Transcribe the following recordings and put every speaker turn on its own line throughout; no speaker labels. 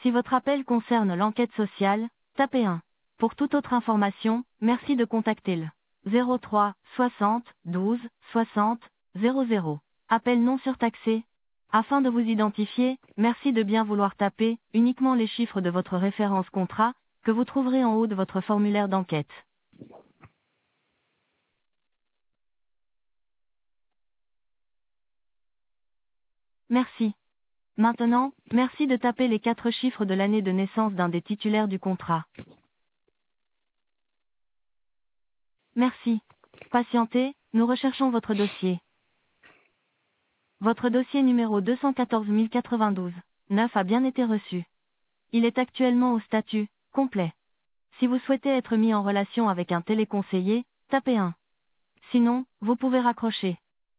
Si votre appel concerne l'enquête sociale, tapez 1. Pour toute autre information, merci de contacter le 03 60 12 60 00. Appel non surtaxé. Afin de vous identifier, merci de bien vouloir taper uniquement les chiffres de votre référence contrat que vous trouverez en haut de votre formulaire d'enquête. Merci. Maintenant, merci de taper les 4 chiffres de l'année de naissance d'un des titulaires du contrat. Merci. Patientez, nous recherchons votre dossier. Votre dossier numéro 214 092 9 a bien été reçu. Il est actuellement au statut complet. Si vous souhaitez être mis en relation avec un téléconseiller, tapez 1. Sinon, vous pouvez raccrocher.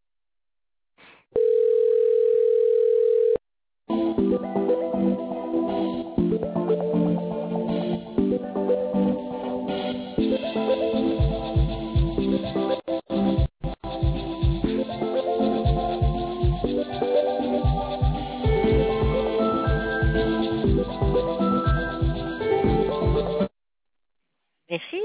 Merci.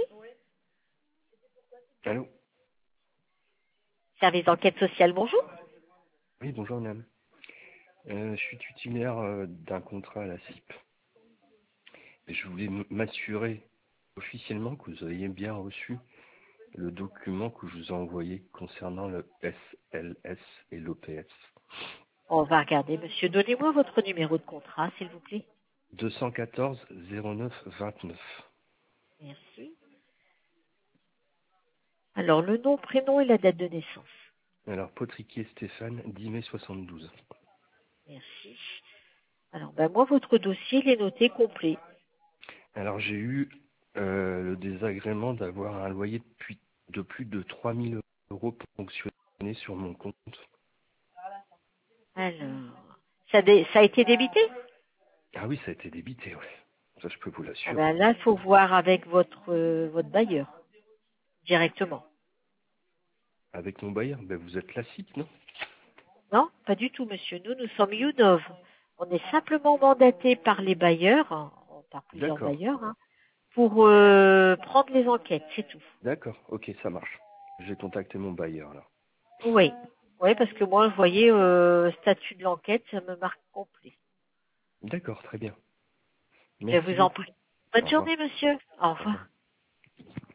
Allô?
Service d'enquête sociale, bonjour.
Oui, bonjour madame. Je suis titulaire d'un contrat à la CIP. Et je voulais m'assurer officiellement que vous aviez bien reçu le document que je vous ai envoyé concernant le SLS et l'OPS.
On va regarder, monsieur. Donnez-moi votre numéro de contrat, s'il vous plaît.
214 09 29.
Merci. Alors, le nom, prénom et la date de naissance.
Alors, Potriquier Stéphane, 10 mai 72.
Merci. Alors, moi, votre dossier, il est noté complet.
Alors, j'ai eu le désagrément d'avoir un loyer de plus de 3000 euros pour fonctionner sur mon compte.
Alors, ça a été débité?
Ah oui, ça a été débité, ouais. Ça, je peux vous
Ah
l'assurer.
là, il faut voir avec votre bailleur, directement.
Avec mon bailleur, ben vous êtes la CIP, non?
Non, pas du tout, monsieur. Nous sommes UNOV. On est simplement mandaté par les bailleurs, par plusieurs
D'accord,
bailleurs, pour prendre les enquêtes, c'est tout.
d'accord, ok, ça marche. Je vais contacter mon bailleur, alors.
Oui. Oui, parce que moi, vous voyez, statut de l'enquête, ça me marque complet.
D'accord, très bien.
Je
Merci
vous en
beaucoup.
prie.
Au
Bonne
revoir.
journée, monsieur. Au
Au revoir.
revoir.